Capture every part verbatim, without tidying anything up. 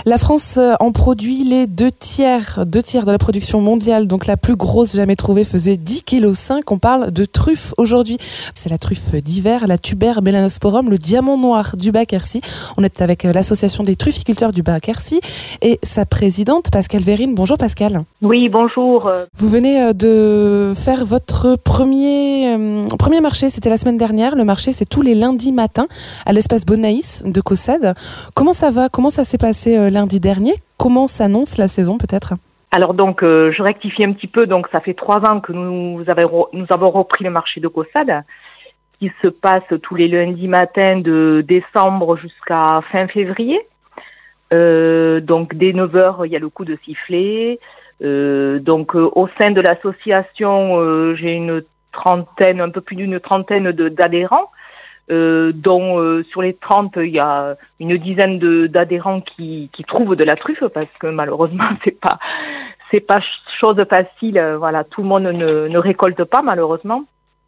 La France en produit les deux tiers, deux tiers de la production mondiale, donc la plus grosse jamais trouvée faisait dix virgule cinq kilos. On parle de truffe aujourd'hui. C'est la truffe d'hiver, la Tuber melanosporum, le diamant noir du Bas-Quercy. On est avec l'association des trufficulteurs du Bas-Quercy et sa présidente Pascale Vérine. Bonjour Pascale. Oui, bonjour. Vous venez de faire votre premier, euh, premier marché, c'était la semaine dernière. Le marché, c'est tous les lundis matins à l'espace Bonaïs de Caussade. Comment ça va? Comment ça s'est passé euh, lundi dernier? Comment s'annonce la saison peut-être? Alors donc, euh, je rectifie un petit peu. Donc, ça fait trois ans que nous, avons, nous avons repris le marché de Caussade, qui se passe tous les lundis matins de décembre jusqu'à fin février. Euh, donc, dès neuf heures, il y a le coup de sifflet. Euh, donc, euh, au sein de l'association, euh, j'ai une trentaine, un peu plus d'une trentaine de, d'adhérents. Euh, dont euh, sur les trente, il y a une dizaine de, d'adhérents qui, qui trouvent de la truffe parce que malheureusement c'est pas c'est pas chose facile. Voilà, tout le monde ne, ne récolte pas malheureusement.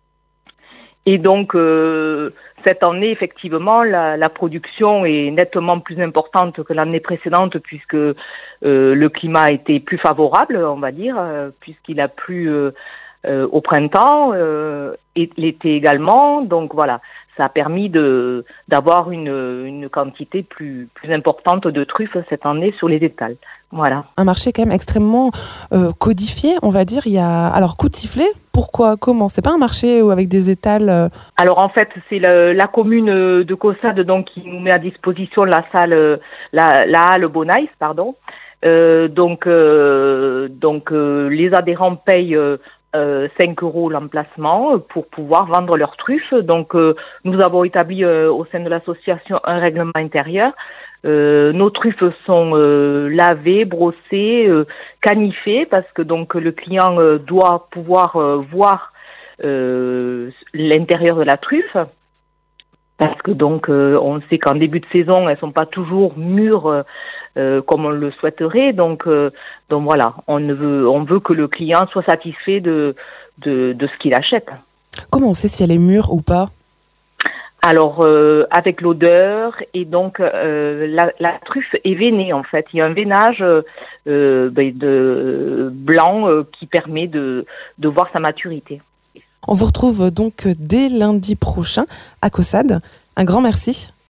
Et donc euh, cette année effectivement la, la production est nettement plus importante que l'année précédente puisque euh, le climat a été plus favorable, on va dire, euh, puisqu'il a plu euh, euh, au printemps euh, et l'été également. Donc voilà. Ça a permis de d'avoir une, une quantité plus plus importante de truffes cette année sur les étals. Voilà. Un marché quand même extrêmement euh, codifié, on va dire. Il y a alors coup de sifflet. Pourquoi? Comment? C'est pas un marché où avec des étals. Euh... Alors en fait, c'est le, la commune de Caussade donc qui nous met à disposition la salle, la, la halle Bonaïs, pardon. Euh, donc euh, donc euh, les adhérents payent. Euh, Euh, cinq euros l'emplacement pour pouvoir vendre leurs truffes. Donc, euh, nous avons établi euh, au sein de l'association un règlement intérieur. Euh, nos truffes sont euh, lavées, brossées, euh, canifées, parce que donc le client euh, doit pouvoir euh, voir euh, l'intérieur de la truffe. Parce que donc euh, on sait qu'en début de saison elles sont pas toujours mûres euh, comme on le souhaiterait, donc euh, donc voilà, on ne veut on veut que le client soit satisfait de de, de ce qu'il achète. Comment on sait si elle est mûre ou pas? Alors euh, avec l'odeur et donc euh, la, la truffe est veinée en fait. Il y a un veinage euh, ben, de blanc euh, qui permet de de voir sa maturité. On vous retrouve donc dès lundi prochain à Caussade. Un grand merci.